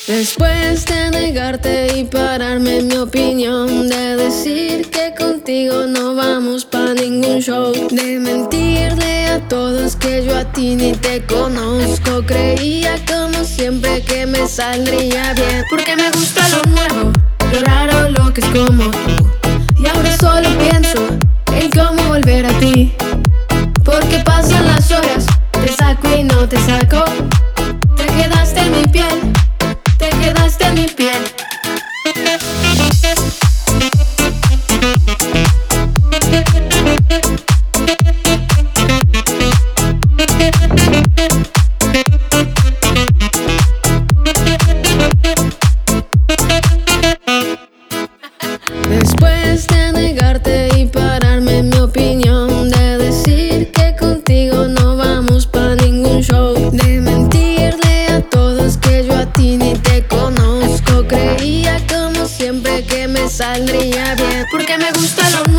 Después de negarte y pararme en mi opinión, de decir que contigo no vamos pa' ningún show, de mentirle a todos que yo a ti ni te conozco. Creía como siempre que me saldría bien, porque me gusta lo nuevo, lo raro, lo que es como tú. Y ahora solo pienso en cómo volver a ti, porque pasan las horas, te saco y no te saco. Te quedaste en mi piel, te quedaste en mi piel. Después de negarte y pararme en mi opinión, de decir que contigo no vamos pa' ningún show, de mentirle a todos que yo a ti ni te conozco. Creía como siempre que me saldría bien, porque me gusta lo